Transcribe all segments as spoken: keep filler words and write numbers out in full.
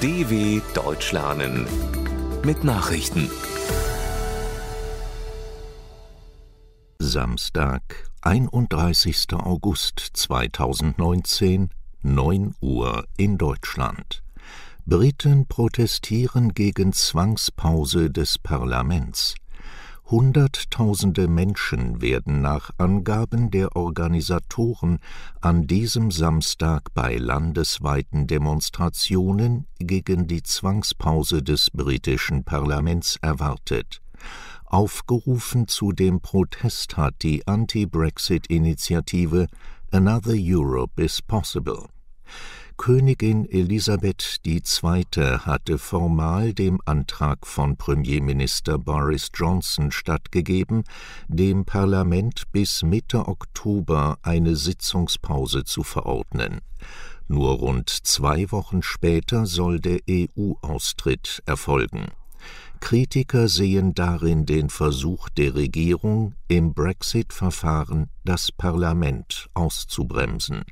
D W Deutsch lernen mit Nachrichten. Samstag, einunddreißigster August zweitausendneunzehn, neun Uhr in Deutschland. Briten protestieren gegen Zwangspause des Parlaments. Hunderttausende Menschen werden nach Angaben der Organisatoren an diesem Samstag bei landesweiten Demonstrationen gegen die Zwangspause des britischen Parlaments erwartet. Aufgerufen zu dem Protest hat die Anti-Brexit-Initiative Another Europe is Possible. Königin Elisabeth die Zweite hatte formal dem Antrag von Premierminister Boris Johnson stattgegeben, dem Parlament bis Mitte Oktober eine Sitzungspause zu verordnen. Nur rund zwei Wochen später soll der E U-Austritt erfolgen. Kritiker sehen darin den Versuch der Regierung, im Brexit-Verfahren das Parlament auszubremsen.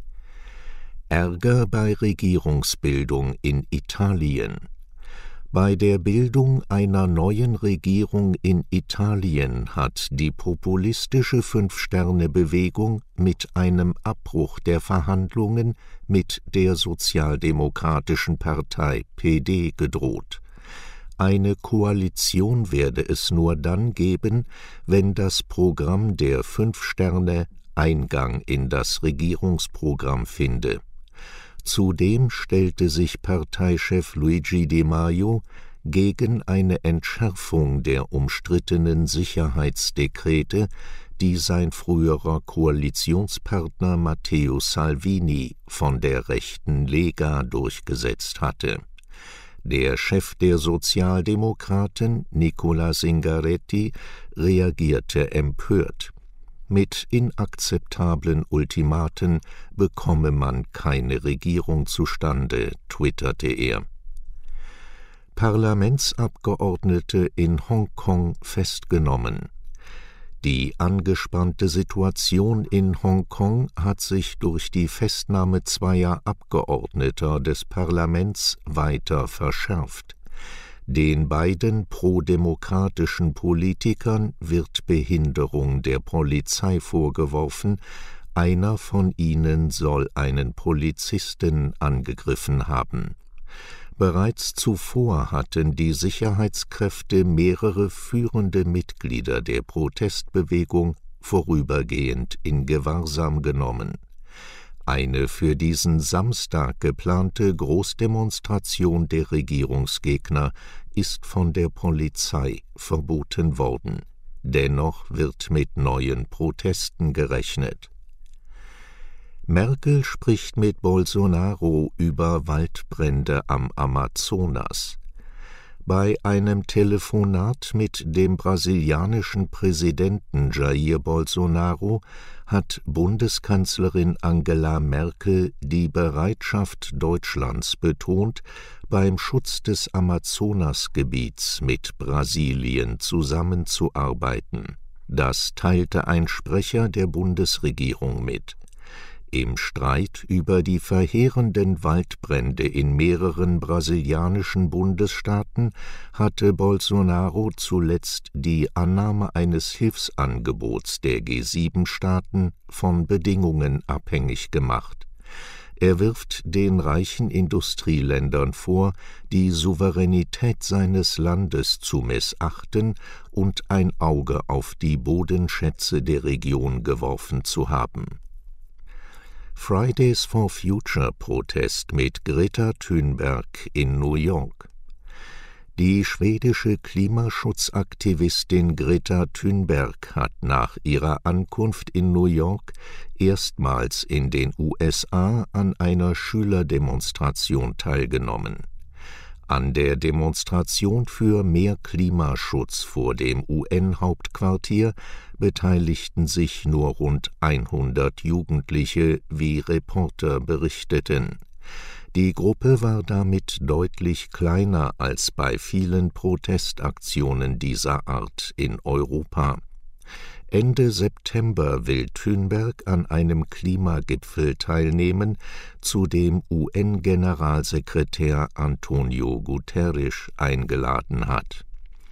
Ärger bei Regierungsbildung in Italien. Bei der Bildung einer neuen Regierung in Italien hat die populistische Fünf-Sterne-Bewegung mit einem Abbruch der Verhandlungen mit der sozialdemokratischen Partei P D gedroht. Eine Koalition werde es nur dann geben, wenn das Programm der Fünf Sterne Eingang in das Regierungsprogramm finde. Zudem stellte sich Parteichef Luigi Di Maio gegen eine Entschärfung der umstrittenen Sicherheitsdekrete, die sein früherer Koalitionspartner Matteo Salvini von der rechten Lega durchgesetzt hatte. Der Chef der Sozialdemokraten, Nicola Zingaretti, reagierte empört. Mit inakzeptablen Ultimaten bekomme man keine Regierung zustande, twitterte er. Parlamentsabgeordnete in Hongkong festgenommen. Die angespannte Situation in Hongkong hat sich durch die Festnahme zweier Abgeordneter des Parlaments weiter verschärft. Den beiden prodemokratischen Politikern wird Behinderung der Polizei vorgeworfen, einer von ihnen soll einen Polizisten angegriffen haben. Bereits zuvor hatten die Sicherheitskräfte mehrere führende Mitglieder der Protestbewegung vorübergehend in Gewahrsam genommen. Eine für diesen Samstag geplante Großdemonstration der Regierungsgegner ist von der Polizei verboten worden. Dennoch wird mit neuen Protesten gerechnet. Merkel spricht mit Bolsonaro über Waldbrände am Amazonas. Bei einem Telefonat mit dem brasilianischen Präsidenten Jair Bolsonaro hat Bundeskanzlerin Angela Merkel die Bereitschaft Deutschlands betont, beim Schutz des Amazonasgebiets mit Brasilien zusammenzuarbeiten. Das teilte ein Sprecher der Bundesregierung mit. Im Streit über die verheerenden Waldbrände in mehreren brasilianischen Bundesstaaten hatte Bolsonaro zuletzt die Annahme eines Hilfsangebots der G sieben Staaten von Bedingungen abhängig gemacht. Er wirft den reichen Industrieländern vor, die Souveränität seines Landes zu missachten und ein Auge auf die Bodenschätze der Region geworfen zu haben. Fridays for Future Protest mit Greta Thunberg in New York. Die schwedische Klimaschutzaktivistin Greta Thunberg hat nach ihrer Ankunft in New York erstmals in den U S A an einer Schülerdemonstration teilgenommen. An der Demonstration für mehr Klimaschutz vor dem U N-Hauptquartier beteiligten sich nur rund hundert Jugendliche, wie Reporter berichteten. Die Gruppe war damit deutlich kleiner als bei vielen Protestaktionen dieser Art in Europa. Ende September will Thunberg an einem Klimagipfel teilnehmen, zu dem U N-Generalsekretär Antonio Guterres eingeladen hat.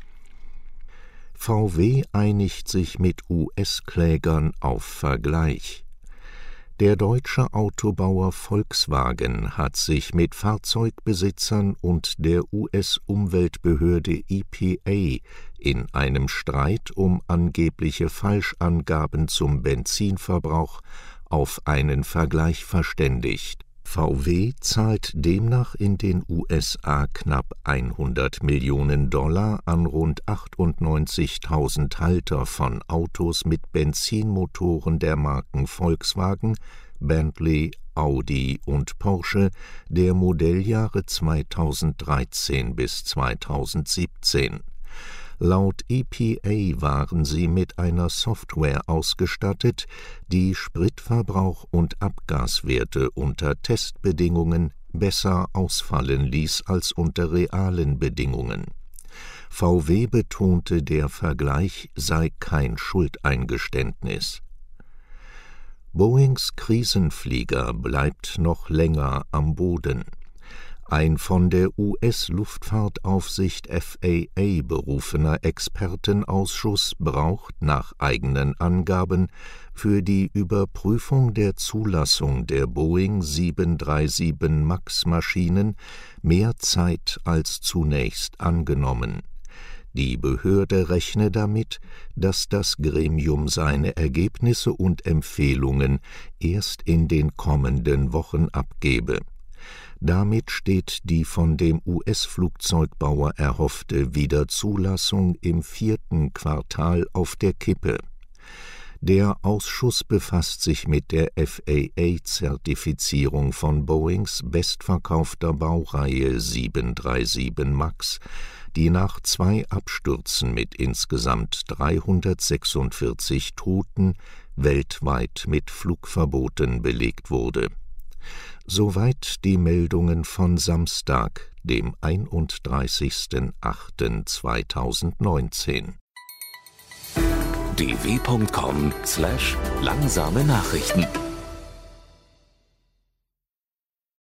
V W einigt sich mit U S-Klägern auf Vergleich. Der deutsche Autobauer Volkswagen hat sich mit Fahrzeugbesitzern und der U S-Umweltbehörde E P A in einem Streit um angebliche Falschangaben zum Benzinverbrauch auf einen Vergleich verständigt. V W zahlt demnach in den U S A knapp hundert Millionen Dollar an rund achtundneunzigtausend Halter von Autos mit Benzinmotoren der Marken Volkswagen, Bentley, Audi und Porsche der Modelljahre zweitausenddreizehn bis zweitausendsiebzehn. Laut E P A waren sie mit einer Software ausgestattet, die Spritverbrauch und Abgaswerte unter Testbedingungen besser ausfallen ließ als unter realen Bedingungen. V W betonte, der Vergleich sei kein Schuldeingeständnis. Boeings Krisenflieger bleibt noch länger am Boden. Ein von der U S-Luftfahrtaufsicht F A A berufener Expertenausschuss braucht nach eigenen Angaben für die Überprüfung der Zulassung der Boeing sieben drei sieben Max-Maschinen mehr Zeit als zunächst angenommen. Die Behörde rechne damit, dass das Gremium seine Ergebnisse und Empfehlungen erst in den kommenden Wochen abgebe. Damit steht die von dem U S-Flugzeugbauer erhoffte Wiederzulassung im vierten Quartal auf der Kippe. Der Ausschuss befasst sich mit der F A A-Zertifizierung von Boeings bestverkaufter Baureihe sieben drei sieben Max, die nach zwei Abstürzen mit insgesamt dreihundertsechsundvierzig Toten weltweit mit Flugverboten belegt wurde. Soweit die Meldungen von Samstag, dem einunddreißigsten achten zweitausendneunzehn. d w punkt com slash langsame Nachrichten